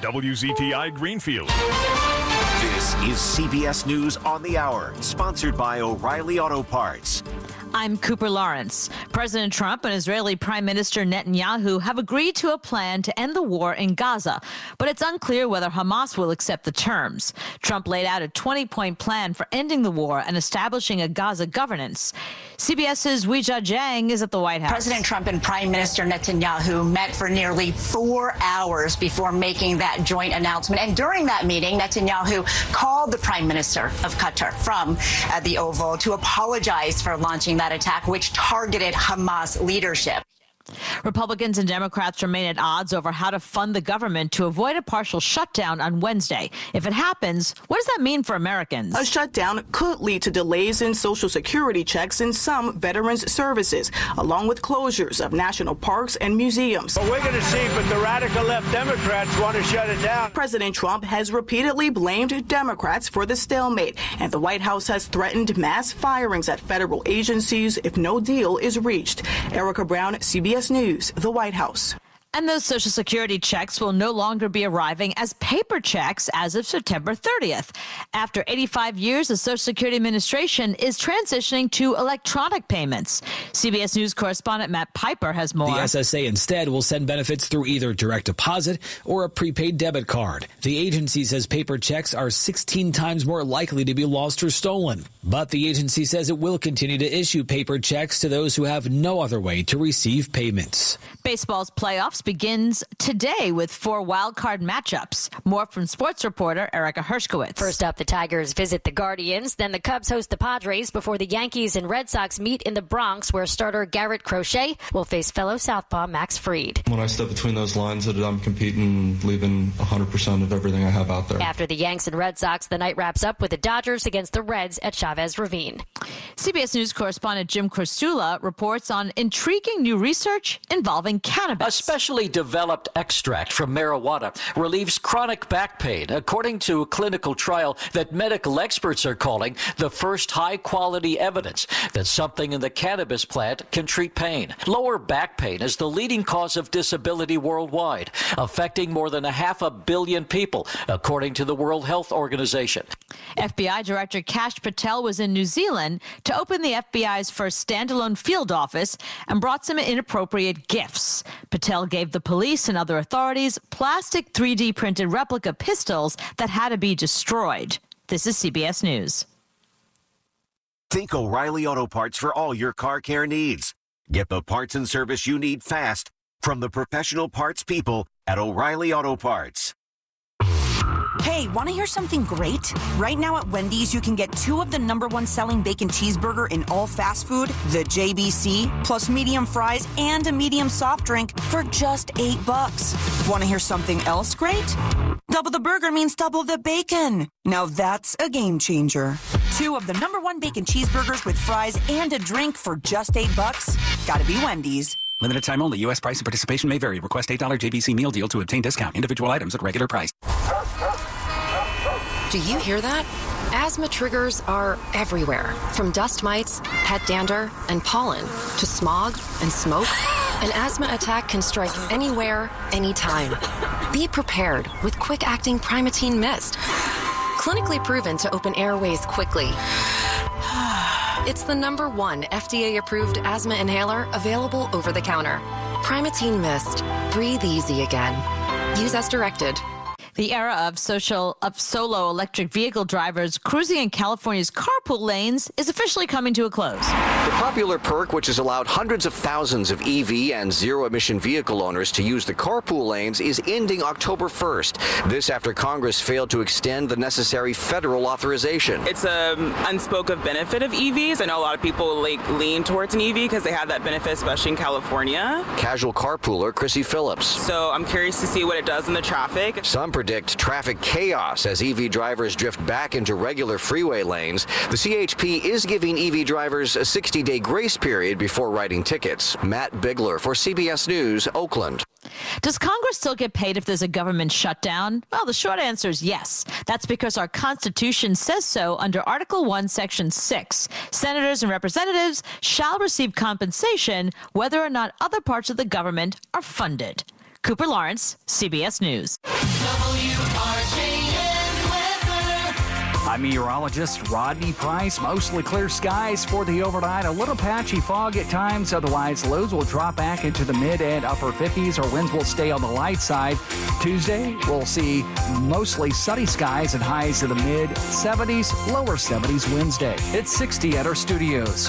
WZTI Greenfield. This is CBS News on the Hour, sponsored by O'Reilly Auto Parts. I'm Cooper Lawrence. President Trump and Israeli Prime Minister Netanyahu have agreed to a plan to end the war in Gaza, but it's unclear whether Hamas will accept the terms. Trump laid out a 20-point plan for ending the war and establishing a Gaza governance. CBS's Weijia Jiang is at the White House. President Trump and Prime Minister Netanyahu met for nearly 4 hours before making that joint announcement. And during that meeting, Netanyahu called the Prime Minister of Qatar from the Oval to apologize for launching that attack, which targeted Hamas leadership. Republicans and Democrats remain at odds over how to fund the government to avoid a partial shutdown on Wednesday. If it happens, what does that mean for Americans? A shutdown could lead to delays in Social Security checks in some veterans' services, along with closures of national parks and museums. Well, we're going to see, but the radical left Democrats want to shut it down. President Trump has repeatedly blamed Democrats for the stalemate, and the White House has threatened mass firings at federal agencies if no deal is reached. Erica Brown, CBS News, the White House. And those Social Security checks will no longer be arriving as paper checks as of September 30th. After 85 years, the Social Security Administration is transitioning to electronic payments. CBS News correspondent Matt Piper has more. The SSA instead will send benefits through either direct deposit or a prepaid debit card. The agency says paper checks are 16 times more likely to be lost or stolen. But the agency says it will continue to issue paper checks to those who have no other way to receive payments. Baseball's playoffs begins today with 4 wild-card matchups. More from sports reporter Erica Hershkowitz. First up, the Tigers visit the Guardians. Then the Cubs host the Padres before the Yankees and Red Sox meet in the Bronx, where starter Garrett Crochet will face fellow southpaw Max Fried. When I step between those lines, that I'm competing, leaving 100% of everything I have out there. After the Yanks and Red Sox, the night wraps up with the Dodgers against the Reds at Chavez Ravine. CBS News correspondent Jim Krasula reports on intriguing new research involving cannabis. A specially developed extract from marijuana relieves chronic back pain, according to a clinical trial that medical experts are calling the first high-quality evidence that something in the cannabis plant can treat pain. Lower back pain is the leading cause of disability worldwide, affecting more than 500 million people, according to the World Health Organization. FBI Director Kash Patel was in New Zealand to open the FBI's first standalone field office and brought some inappropriate gifts. Patel gave the police and other authorities plastic 3D printed replica pistols that had to be destroyed. This is CBS News. Think O'Reilly Auto Parts for all your car care needs. Get the parts and service you need fast from the professional parts people at O'Reilly Auto Parts. Hey, want to hear something great? Right now at Wendy's, you can get 2 of the #1 selling bacon cheeseburger in all fast food, the JBC, plus medium fries and a medium soft drink for just $8. Want to hear something else great? Double the burger means double the bacon. Now that's a game changer. 2 of the #1 bacon cheeseburgers with fries and a drink for just $8. Gotta be Wendy's. Limited time only. U.S. price and participation may vary. Request $8 JBC meal deal to obtain discount. Individual items at regular price. Do you hear that? Asthma triggers are everywhere, from dust mites, pet dander, and pollen, to smog and smoke. An asthma attack can strike anywhere, anytime. Be prepared with quick-acting Primatene Mist. Clinically proven to open airways quickly. It's the #1 FDA-approved asthma inhaler available over the counter. Primatene Mist. Breathe easy again. Use as directed. The era of solo electric vehicle drivers cruising in California's carpool lanes is officially coming to a close. The popular perk, which has allowed hundreds of thousands of EV and zero-emission vehicle owners to use the carpool lanes, is ending October 1st. This after Congress failed to extend the necessary federal authorization. It's an unspoken benefit of EVs. I know a lot of people lean towards an EV because they have that benefit, especially in California. Casual carpooler Chrissy Phillips. So I'm curious to see what it does in the traffic. Some predict traffic chaos as EV drivers drift back into regular freeway lanes. The CHP is giving EV drivers a 60-day grace period before writing tickets. Matt Bigler for CBS News, Oakland. Does Congress still get paid if there's a government shutdown? Well, the short answer is yes. That's because our Constitution says so under Article 1, Section 6. Senators and representatives shall receive compensation whether or not other parts of the government are funded. Cooper Lawrence, CBS News. I'm meteorologist Rodney Price. Mostly clear skies for the overnight. A little patchy fog at times. Otherwise, lows will drop back into the mid and upper 50s, or winds will stay on the light side. Tuesday, we'll see mostly sunny skies and highs in the mid 70s, lower 70s Wednesday. It's 60 at our studios.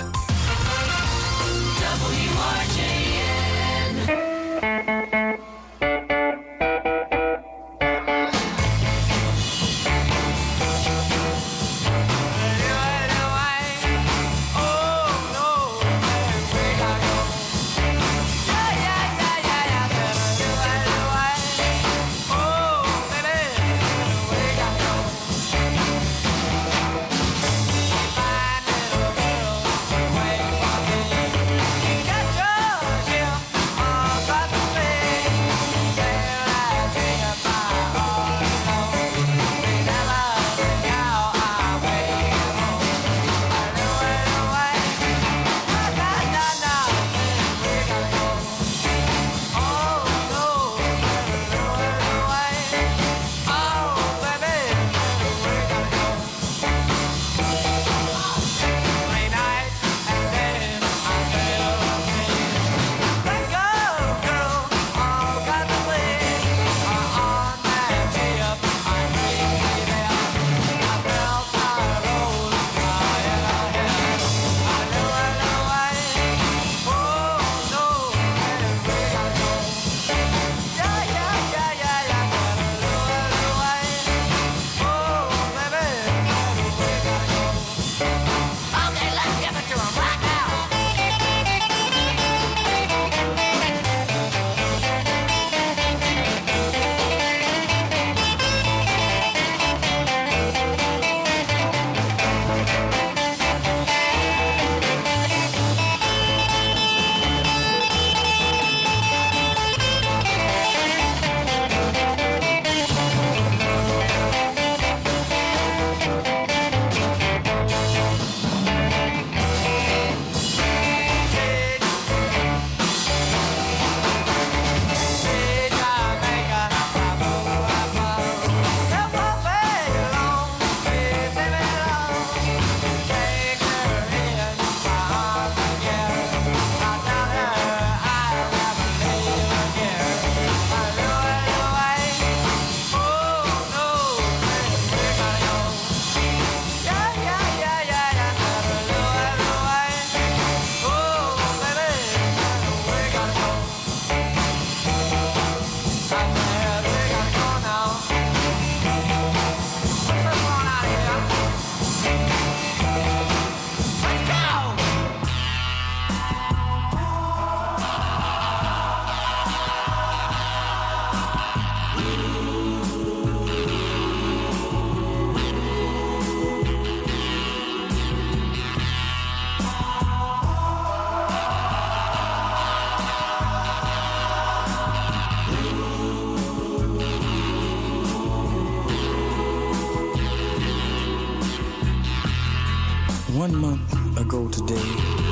One month ago today,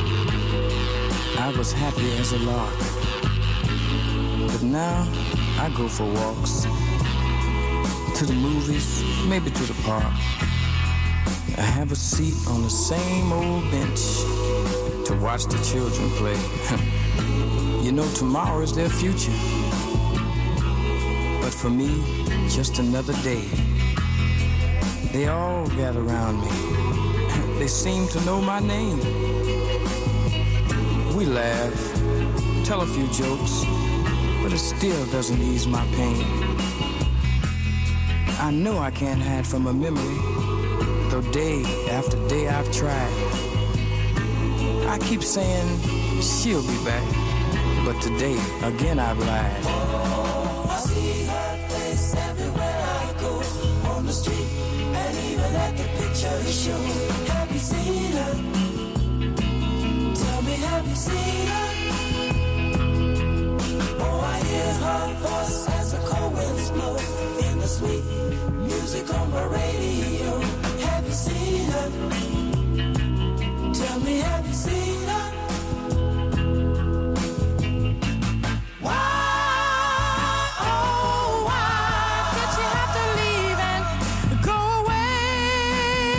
I was happy as a lark. But now I go for walks, to the movies, maybe to the park. I have a seat on the same old bench to watch the children play. You know, tomorrow is their future. But for me, just another day. They all gather around me. They seem to know my name. We laugh, tell a few jokes, but it still doesn't ease my pain. I know I can't hide from a memory, though day after day I've tried. I keep saying she'll be back, but today again I've lied. Oh, I see her face everywhere I go, on the street and even at the picture show. Have you seen her? Tell me, have you seen her? Oh, I hear her voice as the cold winds blow in the sweet music on my radio. Have you seen her? Tell me, have you seen her? Why, oh, why did she have to leave and go away?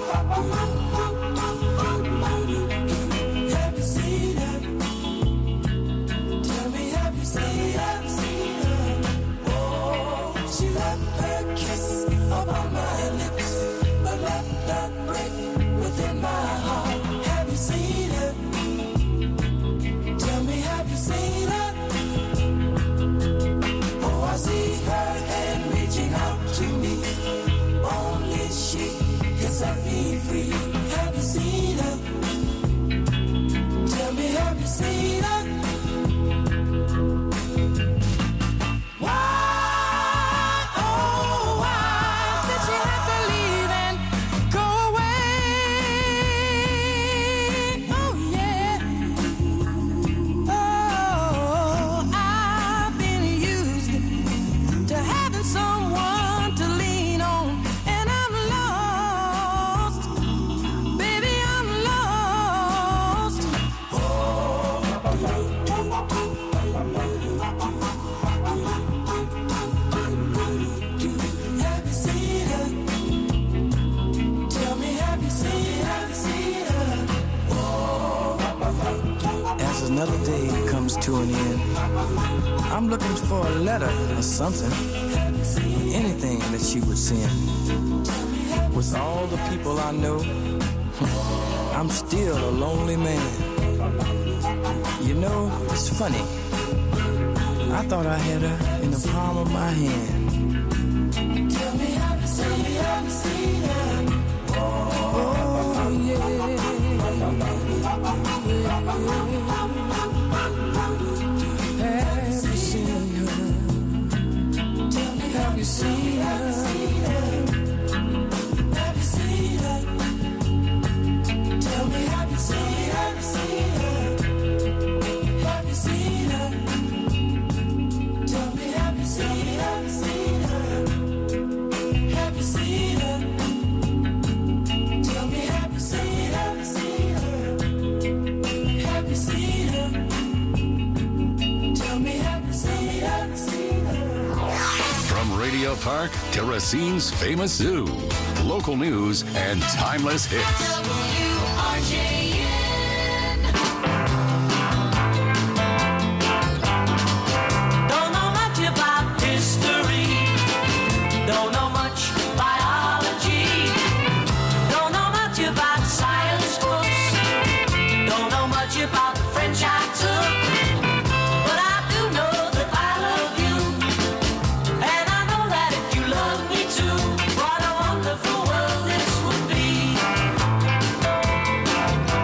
Have you seen her? Tell me, have you seen her? Oh, she left her kiss upon my lips, but left a break within my heart. Have you seen her? Tell me, have you seen her? Oh, I see her hand reaching out to me. Only she can set me free. Have you seen her? Tell me, have you seen her? Why, oh, why did she have to leave and go away? Oh, yeah. Oh, I've been used to having someone to lean on, and I'm lost. Baby, I'm lost. Have you seen her? Tell me, have you seen her? As another day comes to an end, I'm looking for a letter or something, anything that she would send. With all the people I know, I'm still a lonely man. You know, it's funny. I thought I had her in the palm of my hand. Tell me, have you seen her? Oh, yeah. Have you seen her? Have you seen her? Have you seen her? Tell me, have you seen her? Have you seen her? Tell me, have you seen her? Have you seen her? Tell me, have you seen her? Have you seen her? Tell me, have you seen her? From Radio Park to Racine's famous zoo. Local news and timeless hits. Don't know much about history. Don't know much biology. Don't know much about science books. Don't know much about the French I took. But I do know that I love you. And I know that if you love me too, what a wonderful world this would be.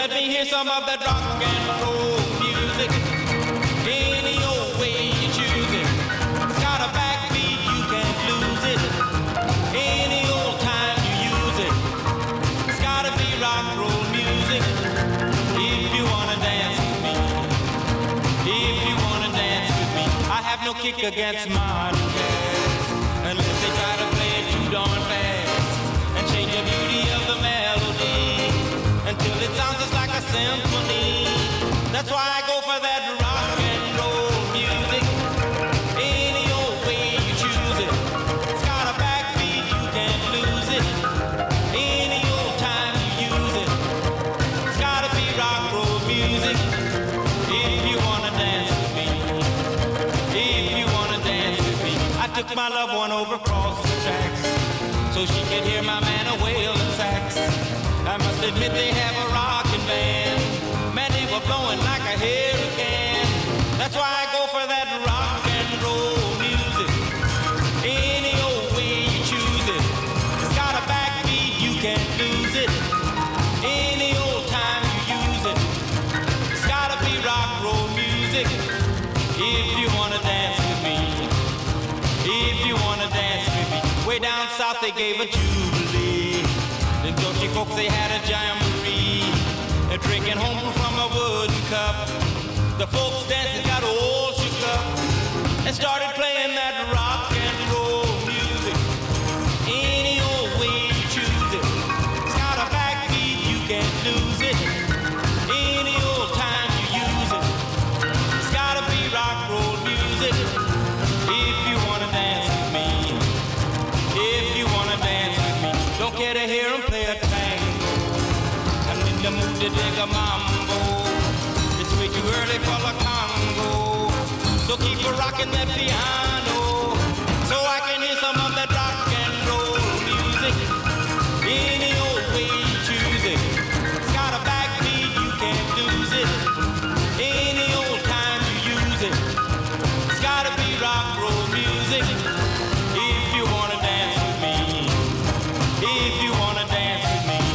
let me hear some of that rock and roll music. Any old way you choose it. It's got a backbeat, you can't lose it. Any old time you use it. It's gotta be rock and roll music. If you wanna dance with me. If you wanna dance with me. I have no kick against modern jazz, unless they try to play it too darn fast and change the beauty of the melody until it sounds just like a symphony. That's why I go for that rock and roll music. Any old way you choose it. It's got a backbeat, you can't lose it. Any old time you use it. It's gotta be rock and roll music. If you wanna dance with me. If you wanna dance with me. I took my loved one over across the tracks so she could hear my man a wailing sax. I must admit they have a rockin' band. Man, they were blowing like a hurricane. That's why I go for that rock and roll music. Any old way you choose it. It's got a backbeat, you can't lose it. Any old time you use it. It's gotta be rock and roll music. If you wanna dance with me. If you wanna dance with me. Way down south they gave a jubilee. The Dutchy folks, they had a jamboree. They're drinking home from a wooden cup. The folks dancing got all shook up and started playing that rock and roll music. Any old way you choose it. It's got a backbeat, you can't lose it. Any old time you use it. It's gotta be rock and roll music. If you wanna dance with me. If you wanna dance with me. Don't care to hear 'em play a tango. I'm in the mood to dig a mambo. It's way too early for the Congo. So keep a rocking that piano so I can hear some of that rock and roll music. Any old way you choose it. It's got a backbeat, you can't lose it. Any old time you use it. It's gotta be rock and roll music. If you wanna dance with me. If you wanna dance with me.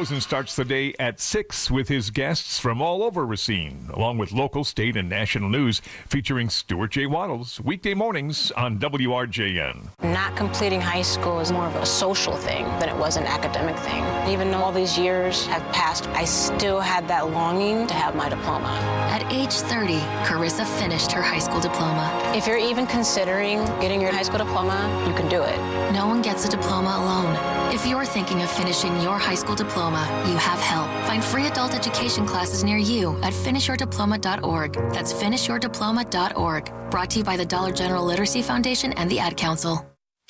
Rosen starts the day at 6 with his guests from all over Racine, along with local, state, and national news, featuring Stuart J. Waddles, weekday mornings on WRJN. Not completing high school is more of a social thing than it was an academic thing. Even though all these years have passed, I still had that longing to have my diploma. At age 30, Carissa finished her high school diploma. If you're even considering getting your high school diploma, you can do it. No one gets a diploma alone. If you're thinking of finishing your high school diploma, you have help. Find free adult education classes near you at finishyourdiploma.org. That's finishyourdiploma.org. Brought to you by the Dollar General Literacy Foundation and the Ad Council.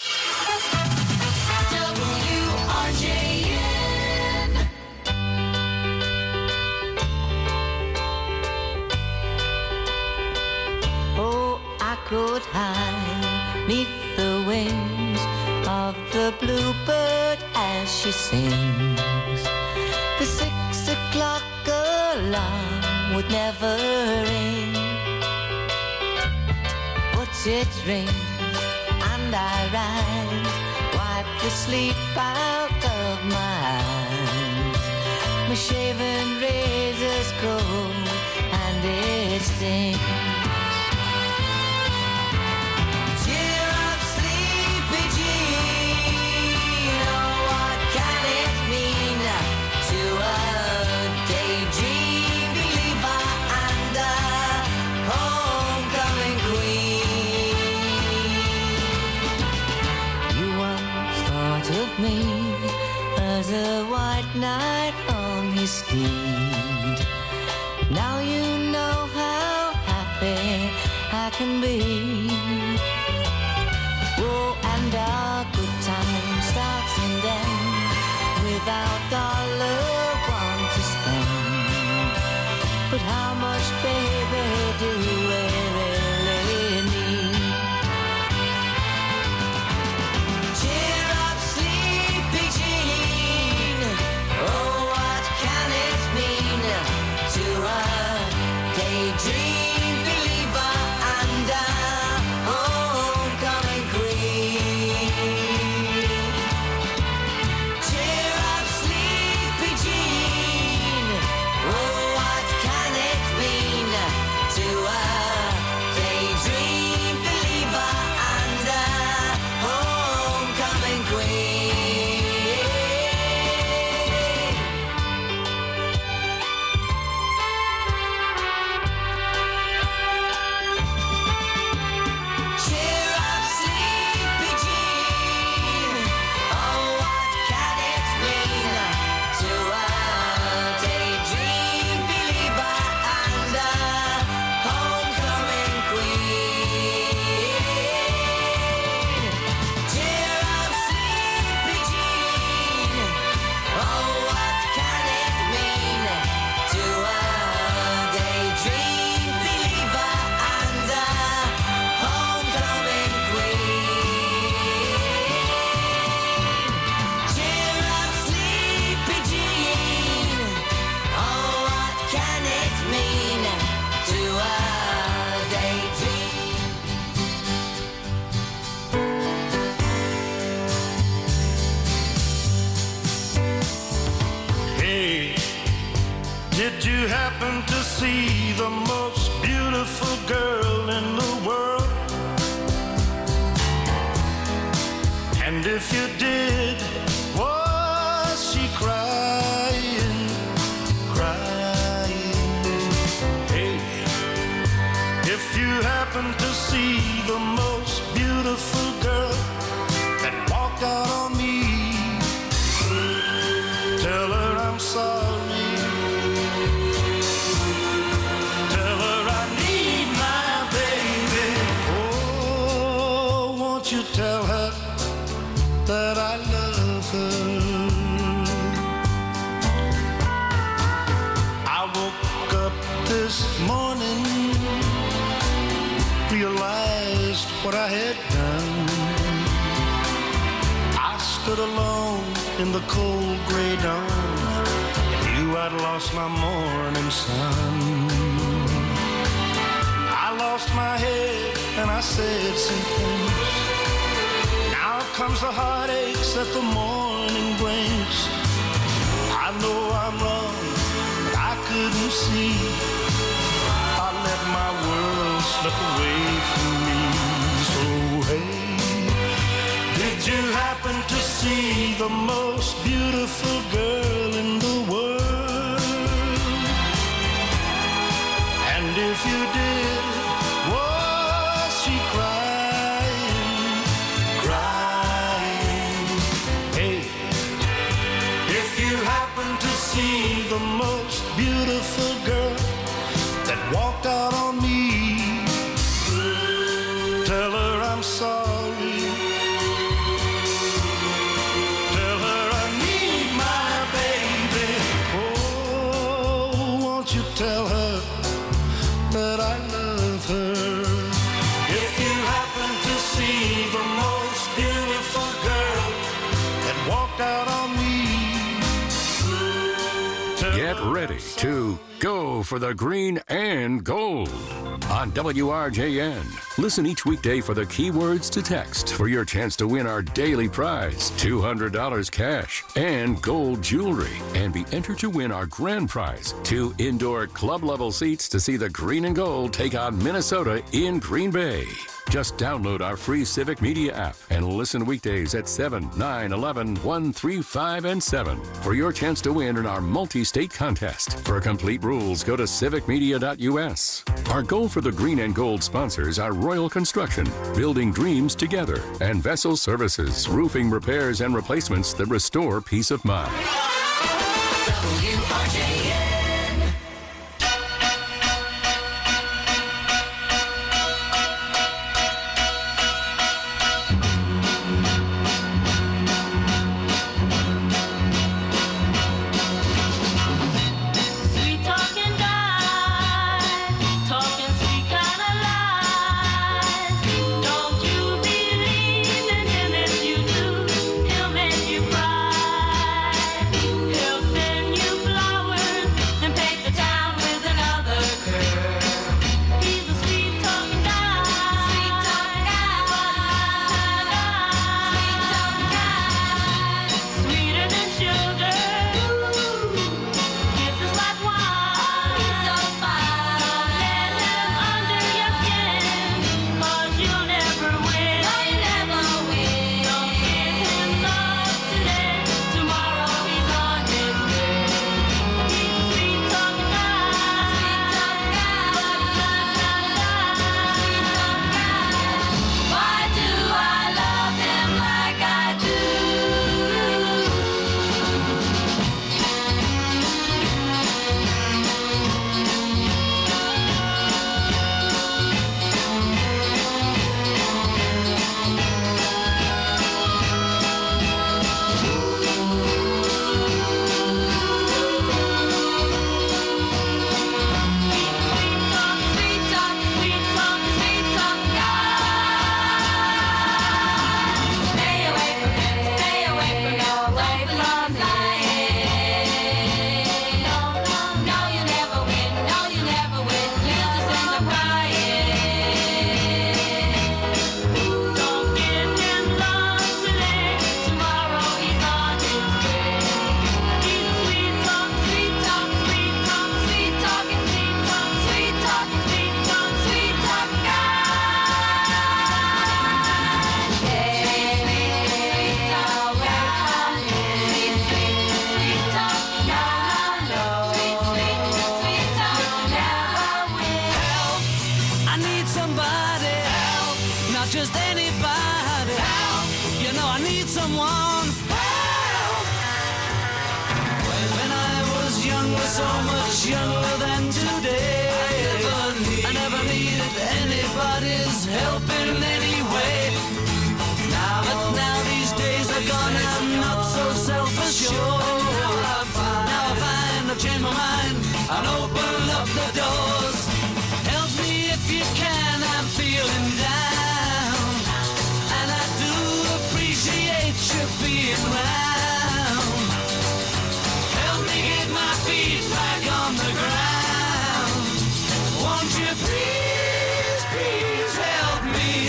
WRJN. Oh, I could hide 'neath the wings of the bluebird as she sings. The 6 o'clock alarm would never ring, but it rings and I rise, wipe the sleep out of my eyes. My shaven razor's cold and it stings. Me as a white knight on his steed. Now you know how happy I can be. Oh, and our good time starts and ends without dollar one to spend. But how much, baby, do we really need? Daydream believer and a homecoming queen. Cheer up, sleepy Jean. Oh, what can it mean to a daydream believer and a homecoming queen? Did you happen to see the most beautiful girl in the world? And if you did, was she crying, crying? Hey, if you happen to see the most beautiful girl that walked out on me, tell her I'm sorry. Tell her that I love her. I woke up this morning, realized what I had done. I stood alone in the cold gray dawn and knew I'd lost my morning sun. I lost my head and I said some things. Now comes the heartaches that the morning brings. I know I'm wrong, but I couldn't see. I let my world slip away from me. So hey, did you happen to see the most beautiful girl in the world? And if you did, was she crying? Hey, if you happen to see the most beautiful girl that walked out on me, tell her I'm sorry. Tell her I need my baby. Oh, won't you tell her that I love her? If you happen to see the most beautiful girl that walked out on me, Get ready to go for the green and gold on WRJN. Listen each weekday for the keywords to text for your chance to win our daily prize, $200 cash and gold jewelry, and be entered to win our grand prize, 2 indoor club-level seats to see the green and gold take on Minnesota in Green Bay. Just download our free Civic Media app and listen weekdays at 7, 9, 11, 1, 3, 5, and 7 for your chance to win in our multi-state contest. For complete rules, go to civicmedia.us. Our goal for the green and gold sponsors are Royal Construction, building dreams together, and Vessel Services, roofing repairs and replacements that restore peace of mind. WRJN. so much younger than today. I never needed anybody's help in any way. But now these days are gone, I'm not so self-assured. Now I find I've changed my mind and opened up the doors. Help me if you can, I'm feeling down, and I do appreciate you being round. Help me get my feet back on the ground. Won't you please, please help me?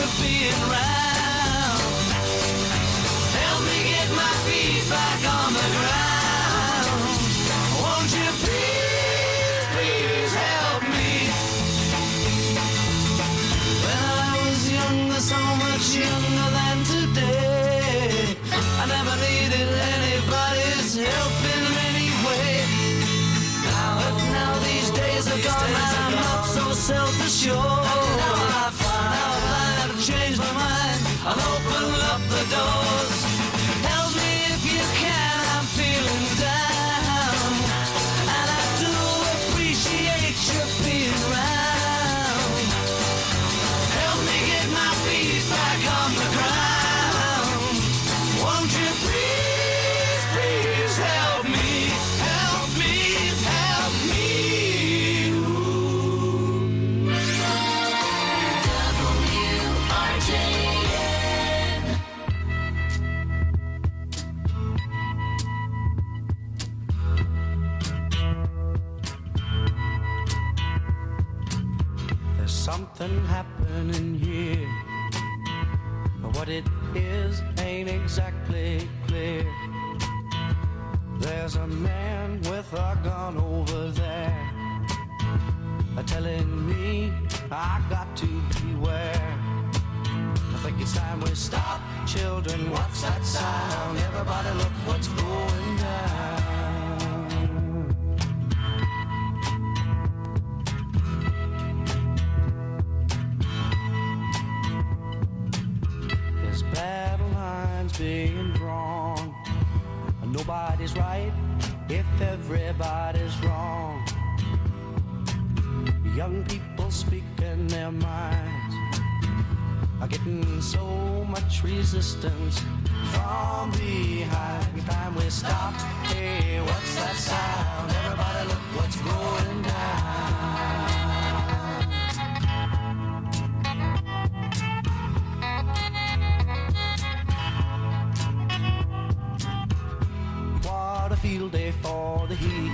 being round. Help me get my feet back on the ground. Won't you please, please help me? When I was younger, so much younger than today, I never needed anybody's help in any way. Now these days are gone, I'm not so self-assured. Now I find I've changed my mind. I'll open up the doors. Help me if you can, I'm feeling down. And I do appreciate you being around. Help me get my feet back on the ground. Won't you please, please help me? Help me, help me. There's something happening here, but what it is ain't exactly clear. There's a man with a gun over there, telling me I got to beware. I think it's time we stop. Children, what's that sound? Everybody look what's going down. There's battle lines being drawn. Nobody's right if everybody's wrong. Young people speaking their minds are getting so much resistance from behind. Time we stop. Hey, what's that sound? Everybody look what's going down. What a field day for the heat.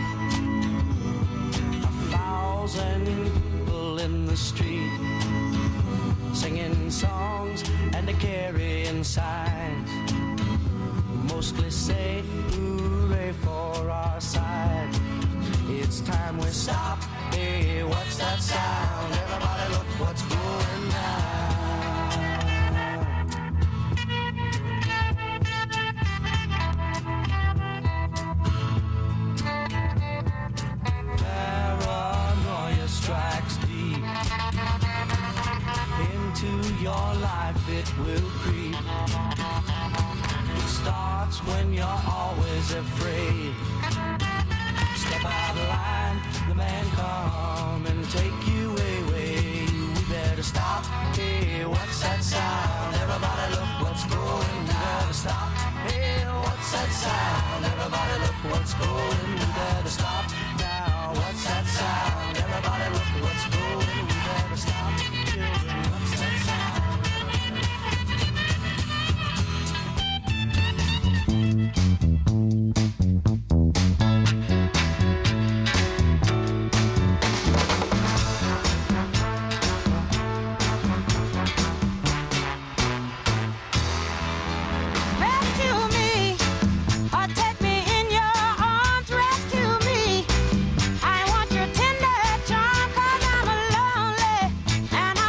1,000 people in the street, singing songs and carrying signs, mostly say hooray for our side. It's time we stop. Hey, what's that sound? Everybody look what's going down. Paranoia strikes deep into your life, it will creep. It starts when you're always afraid. Step out of line, the man come and take you away. We better stop. Hey, what's that sound? Everybody look what's going. We better stop. Hey, what's that sound? Everybody look what's going. We better stop now. What's that sound? Everybody look what's going. We better stop. Children, what's that sound? And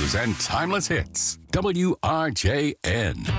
news and timeless hits. WRJN.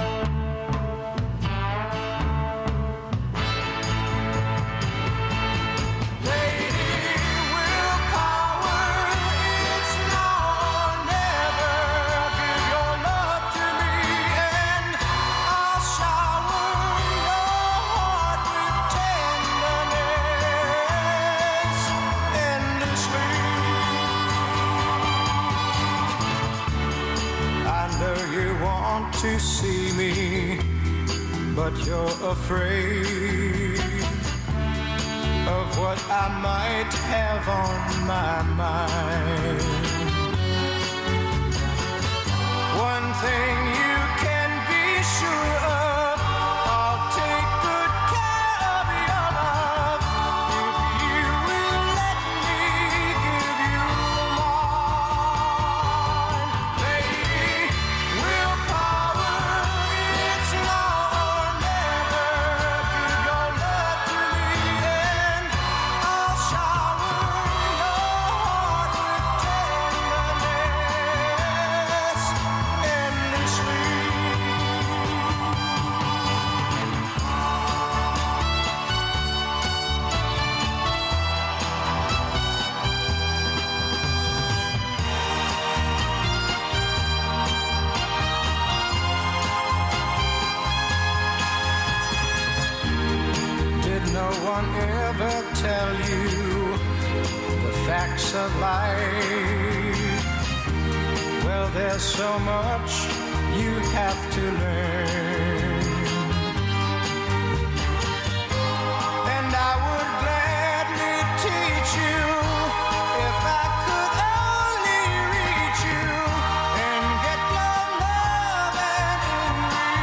To see me, but you're afraid of what I might have on my mind. One thing you can be sure of, I'll take good care of your love if you will let me give you mine. Baby, willpower, it's now or never. Give your love to me and I'll shower your heart with tenderness endlessly. Did no one ever tell you the facts of life? Well, there's so much you have to learn. And I would gladly teach you if I could only reach you and get your love and in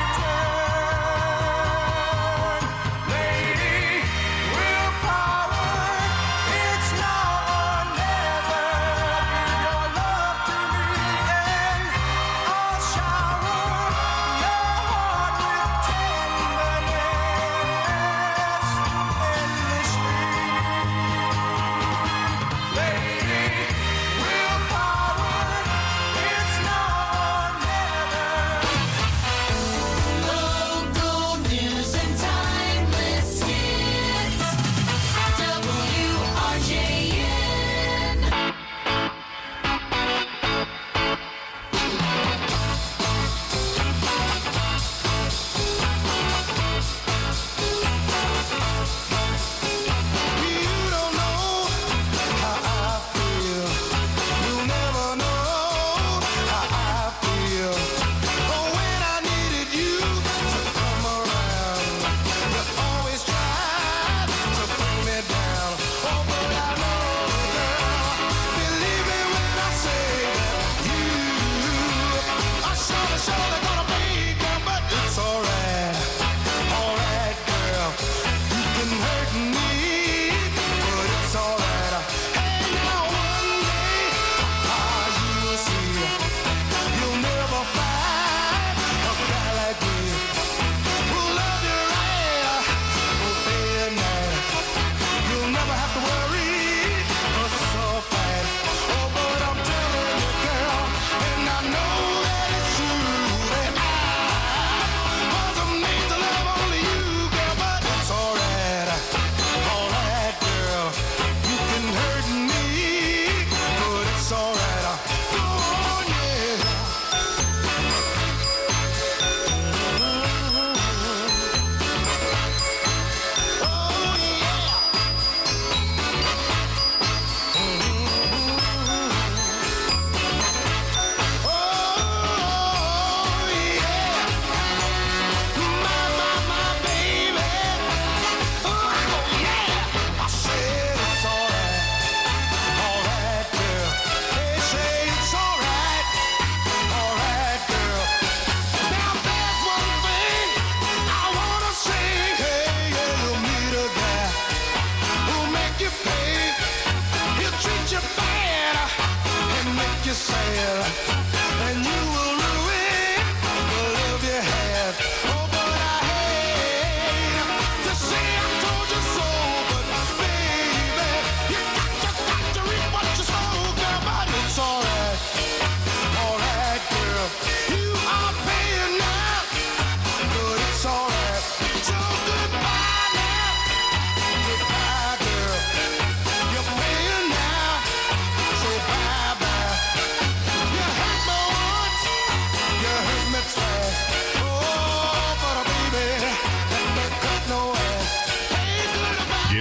return. Lady, willpower, it's now or never. Give your love to me and I'll shower your heart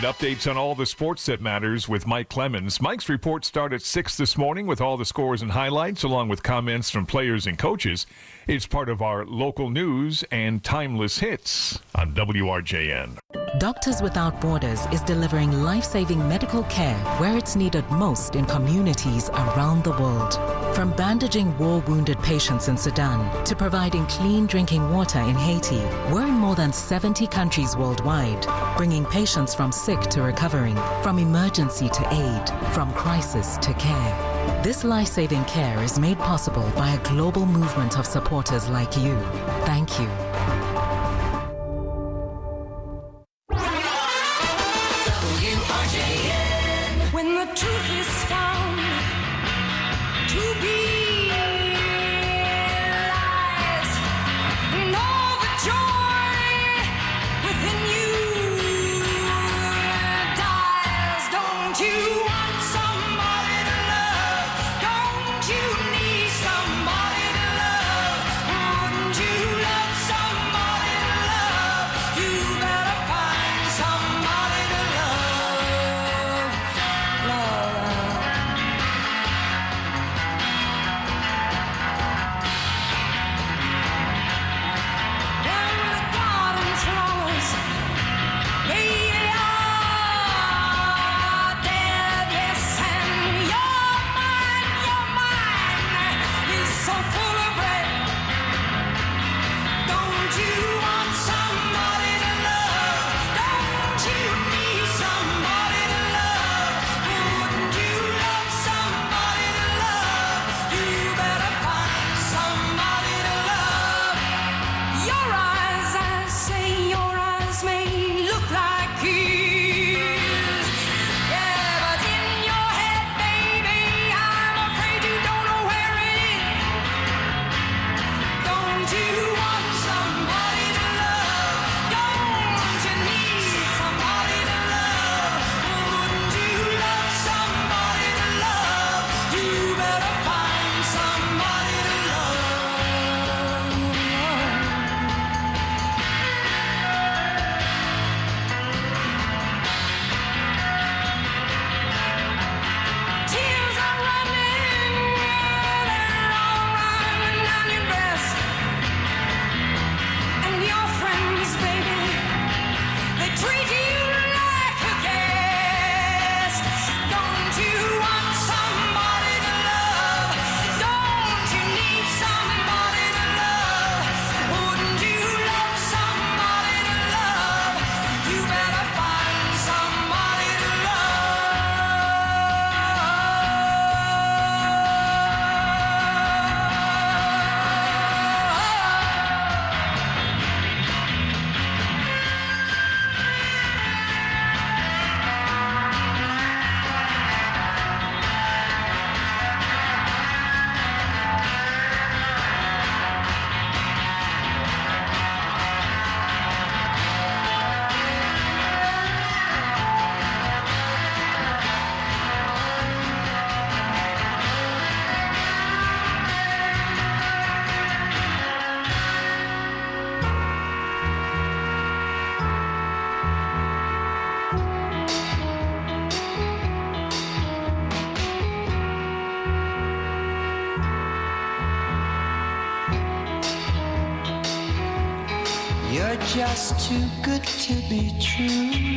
get updates on all the sports that matters with Mike Clemens. Mike's reports start at 6 this morning with all the scores and highlights, along with comments from players and coaches. It's part of our local news and timeless hits on WRJN. Doctors Without Borders is delivering life-saving medical care where it's needed most in communities around the world. From bandaging war-wounded patients in Sudan to providing clean drinking water in Haiti, we're in more than 70 countries worldwide, bringing patients from sick to recovering, from emergency to aid, from crisis to care. This life-saving care is made possible by a global movement of supporters like you. Thank you. When the truth is found to be lies, and all the joy within you dies. Don't you want somebody to love? Don't you need somebody to love? Wouldn't you love somebody to love? You better find somebody to love. You're just too good to be true.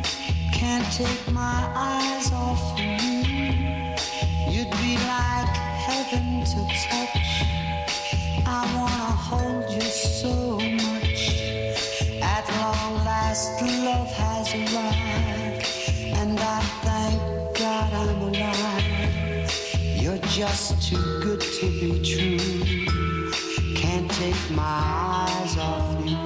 Can't take my eyes off you. You'd be like heaven to touch. I wanna hold you so much. At long last, love has arrived, and I thank God I'm alive. You're just too good to be true. Can't take my eyes off you.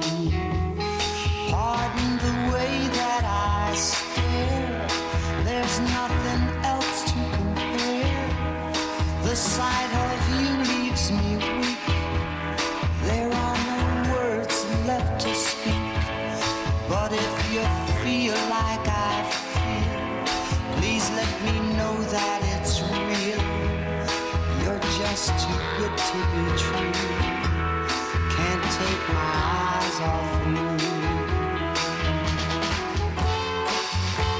Pardon the way that I stare. There's nothing else to compare. The sight of you leaves me weak. There are no words left to speak. But if you feel like I feel, please let me know that it's real. You're just too good to be true. Can't take my eyes off you.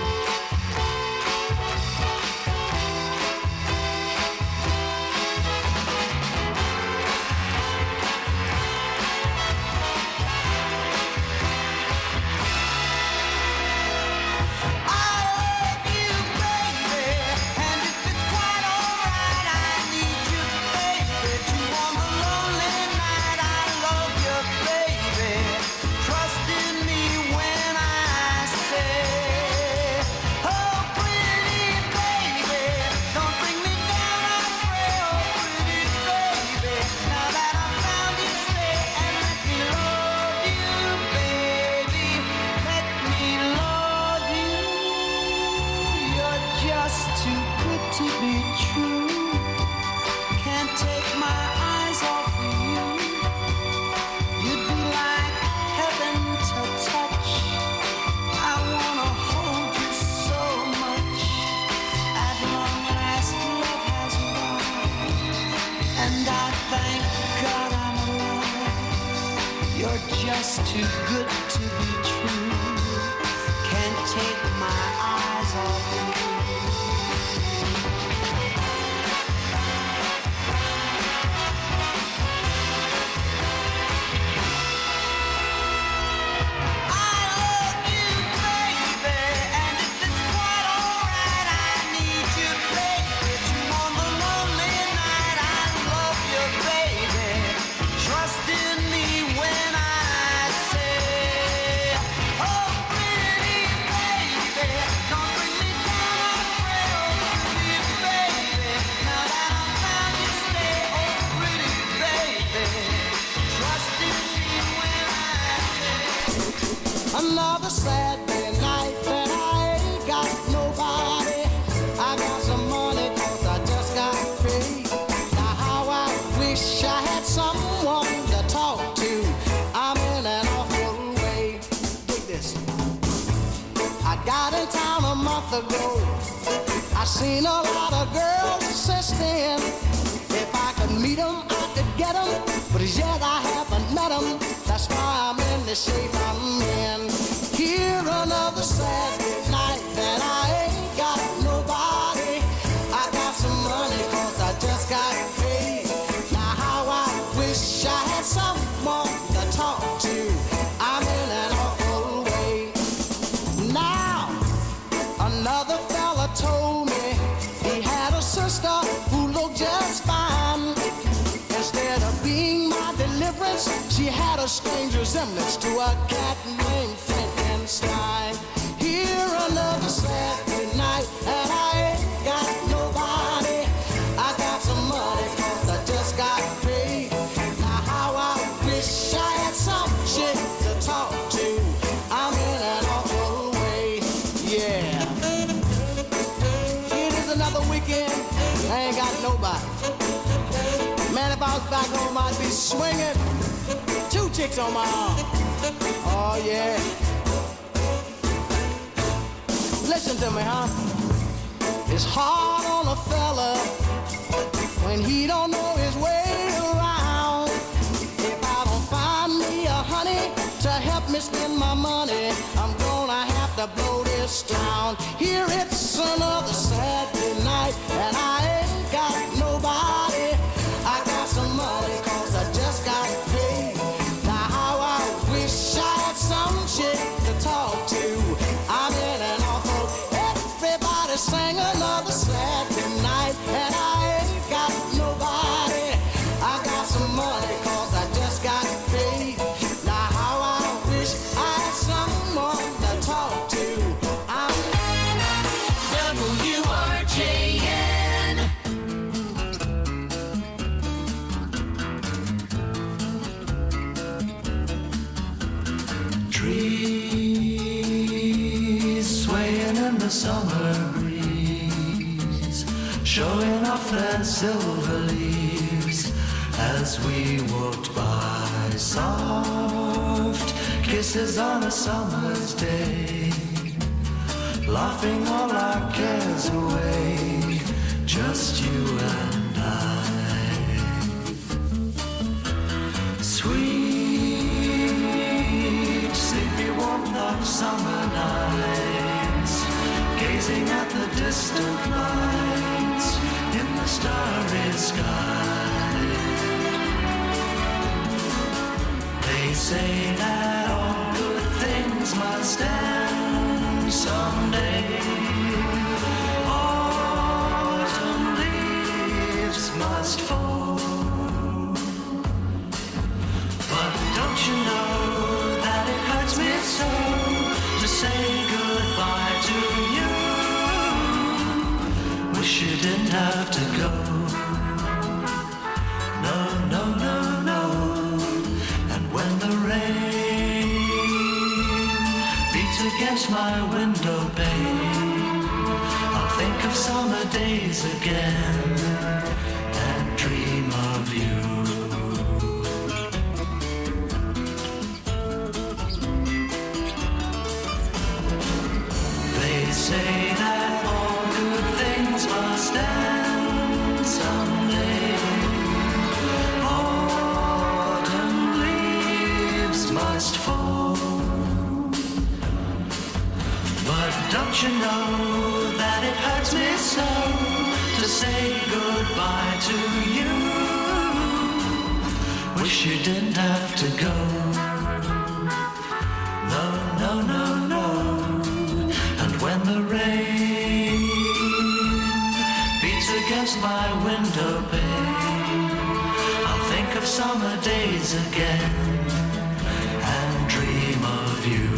just too good to be true. Can't take my eyes off you. Another Saturday night and I ain't got nobody. I got some money 'cause I just got paid. Now how I wish I had someone to talk to. I'm in an awful way. Take this. I got in town a month ago. I seen a lot of girls since then. If I could meet them, I could get them. But as yet I haven't met them. That's why I'm in the shape I'm in. Here another Saturday night and I ain't got nobody. I got some money 'cause I just got paid. Now how I wish I had someone to talk to. I'm in an awful way. Now another fella told me he had a sister who looked just fine. Instead of being my deliverance, she had a strange resemblance to a cat named Frankenstein. Here another Saturday night and I ain't got nobody. I got some money 'cause I just got paid. Now how I wish I had some shit to talk to. I'm in an awful way, yeah. It is another weekend, I ain't got nobody. Man, if I was back home, I'd be swinging. 2 chicks on my arm. Oh, yeah. Listen to me, huh? It's hard on a fella when he don't know his way around. If I don't find me a honey to help me spend my money, I'm gonna have to blow this town. Here it's another Saturday night and I ain't got nobody. I got some money 'cause I just got paid. Now how I wish I had some shit to talk to. I'm in an awful. Everybody sing another Saturday night and I ain't got nobody. I got some money 'cause I just got paid. Now how I wish I had someone to talk to. I'm WRJN. Trees swaying in the summer breeze, showing off their silver leaves as we walked by. Soft kisses on a summer's day, laughing all our cares away, just you and I. Sweet, sleepy warmth of summer nights, gazing at the distant lights in the starry sky. They say that all good things must end someday. Autumn leaves must fall. But don't you know that it hurts me so to say goodbye to you? Wish you didn't have to go. No, no, no, no. And when the rain beats against my window pane, I'll think of summer days again and dream of you. They say that all good things must end someday. Autumn leaves must But don't you know that it hurts me so to say goodbye to you? Wish you didn't have to go. No, no, no, no. And when the rain beats against my window pane, I'll think of summer days again and dream of you.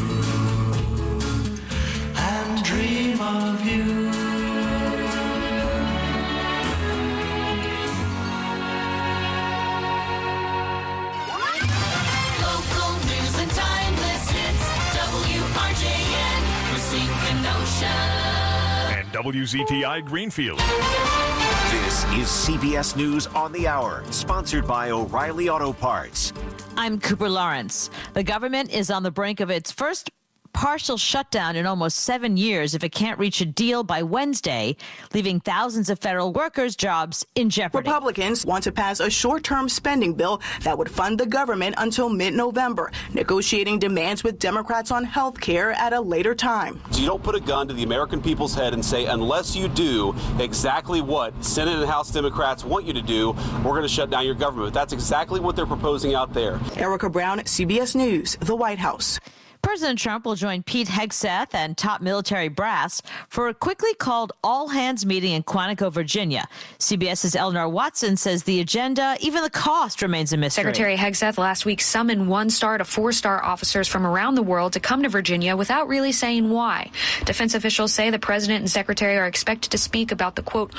And dream of you. Local news and timeless hits. WRJN, Racine Kenosha. And WZTI Greenfield. This is CBS News on the Hour, sponsored by O'Reilly Auto Parts. I'm Cooper Lawrence. The government is on the brink of its first partial shutdown in almost 7 years if it can't reach a deal by Wednesday, leaving thousands of federal workers' jobs in jeopardy. Republicans want to pass a short-term spending bill that would fund the government until mid-November, negotiating demands with Democrats on health care at a later time. You don't put a gun to the American people's head and say, unless you do exactly what Senate and House Democrats want you to do, we're going to shut down your government. That's exactly what they're proposing out there. Erica Brown, CBS News, the White House. President Trump will join Pete Hegseth and top military brass for a quickly called all-hands meeting in Quantico, Virginia. CBS's Eleanor Watson says the agenda, even the cost, remains a mystery. Secretary Hegseth last week summoned 1-star to 4-star officers from around the world to come to Virginia without really saying why. Defense officials say the president and secretary are expected to speak about the, quote,